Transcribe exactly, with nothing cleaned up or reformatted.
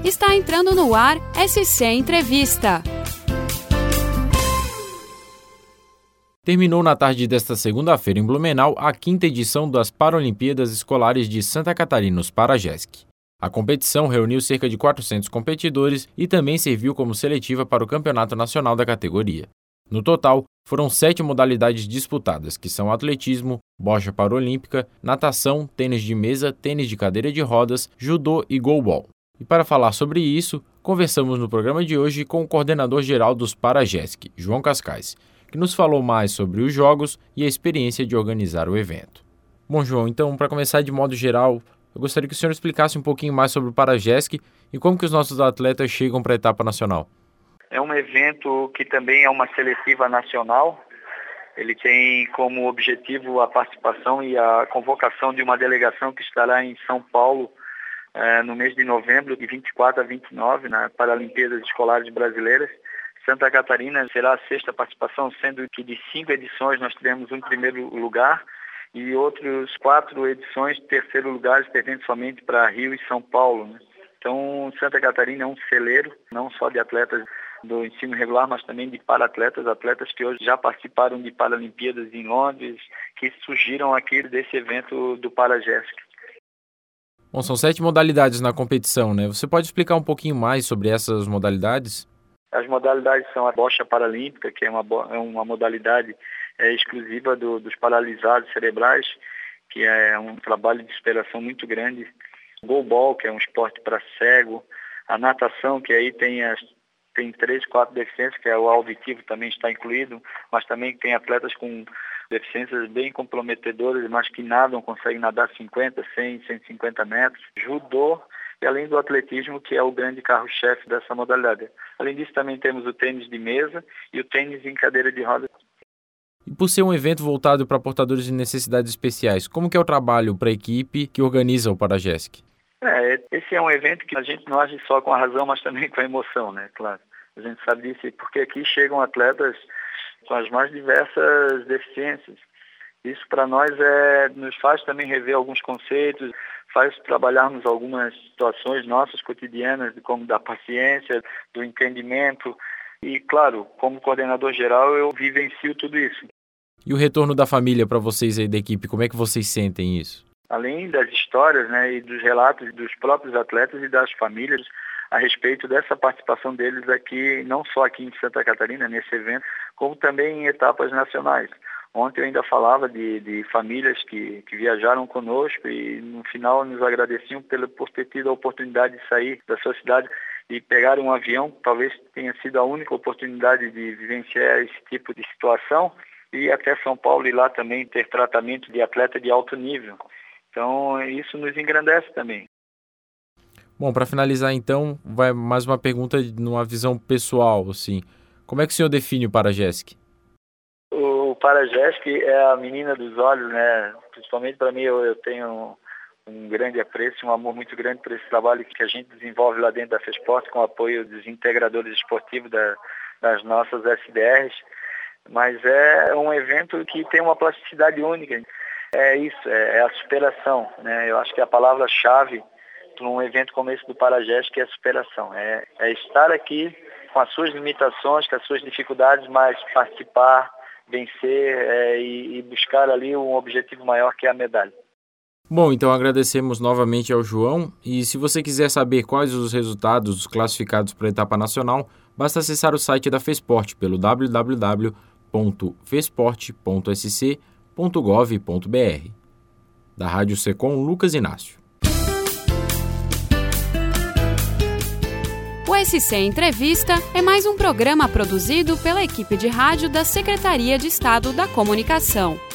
Está entrando no ar S C Entrevista. Terminou na tarde desta segunda-feira em Blumenau a quinta edição das Paralimpíadas Escolares de Santa Catarina, os Paragesc. A competição reuniu cerca de quatrocentos competidores e também serviu como seletiva para o Campeonato Nacional da categoria. No total, foram sete modalidades disputadas, que são atletismo, bocha paralímpica, natação, tênis de mesa, tênis de cadeira de rodas, judô e goalball. E para falar sobre isso, conversamos no programa de hoje com o coordenador-geral dos Paragesc, João Cascais, que nos falou mais sobre os jogos e a experiência de organizar o evento. Bom, João, então, para começar de modo geral, eu gostaria que o senhor explicasse um pouquinho mais sobre o Paragesc e como que os nossos atletas chegam para a etapa nacional. É um evento que também é uma seletiva nacional. Ele tem como objetivo a participação e a convocação de uma delegação que estará em São Paulo eh, no mês de novembro, de vinte e quatro a vinte e nove, na Paralimpíadas Escolares Brasileiras. Santa Catarina será a sexta participação, sendo que de cinco edições nós tivemos um primeiro lugar e outros quatro edições, terceiro lugares, perdendo somente para Rio e São Paulo, né? Então, Santa Catarina é um celeiro, não só de atletas do ensino regular, mas também de para-atletas, atletas que hoje já participaram de Paralimpíadas em Londres, que surgiram aqui desse evento do Paragesc. Bom, são sete modalidades na competição, né? Você pode explicar um pouquinho mais sobre essas modalidades? As modalidades são a bocha paralímpica, que é uma, é uma modalidade é, exclusiva do, dos paralisados cerebrais, que é um trabalho de superação muito grande. O goalball, que é um esporte para cego. A natação, que aí tem, as, tem três, quatro deficiências, que é o auditivo também está incluído, mas também tem atletas com deficiências bem comprometedoras, mas que nadam, conseguem nadar cinquenta, cem, cento e cinquenta metros. Judô, e além do atletismo, que é o grande carro-chefe dessa modalidade. Além disso, também temos o tênis de mesa e o tênis em cadeira de rodas. E por ser um evento voltado para portadores de necessidades especiais, como que é o trabalho para a equipe que organiza o Paragesc? É, esse é um evento que a gente não age só com a razão, mas também com a emoção, né? Claro. A gente sabe disso, porque aqui chegam atletas com as mais diversas deficiências. Isso para nós é, nos faz também rever alguns conceitos, faz trabalharmos algumas situações nossas cotidianas, como da paciência, do entendimento. E, claro, como coordenador geral, eu vivencio tudo isso. E o retorno da família para vocês aí da equipe, como é que vocês sentem isso? Além das histórias, né, e dos relatos dos próprios atletas e das famílias a respeito dessa participação deles aqui, não só aqui em Santa Catarina, nesse evento, como também em etapas nacionais. Ontem eu ainda falava de, de famílias que, que viajaram conosco e no final nos agradeciam pela, por ter tido a oportunidade de sair da sua cidade e pegar um avião. Talvez tenha sido a única oportunidade de vivenciar esse tipo de situação e até São Paulo e lá também ter tratamento de atleta de alto nível. Então isso nos engrandece também. Bom, para finalizar então, vai mais uma pergunta numa visão pessoal, assim. Como é que o senhor define o Paragesc? O Paragesc é a menina dos olhos, né? Principalmente para mim, eu, eu tenho um grande apreço, um amor muito grande por esse trabalho que a gente desenvolve lá dentro da FESPORT, com o apoio dos integradores esportivos da, das nossas S D Rs. Mas é um evento que tem uma plasticidade única. É isso, é, é a superação, né? Eu acho que a palavra-chave para um evento como esse do Paragesc é a superação. É, é estar aqui com as suas limitações, com as suas dificuldades, mas participar, vencer é, e, e buscar ali um objetivo maior que é a medalha. Bom, então agradecemos novamente ao João e se você quiser saber quais os resultados dos classificados para a etapa nacional, basta acessar o site da FESPORT pelo w w w ponto fesport ponto s c ponto gov ponto b r. Da Rádio Secom, Lucas Inácio. O S C Entrevista é mais um programa produzido pela equipe de rádio da Secretaria de Estado da Comunicação.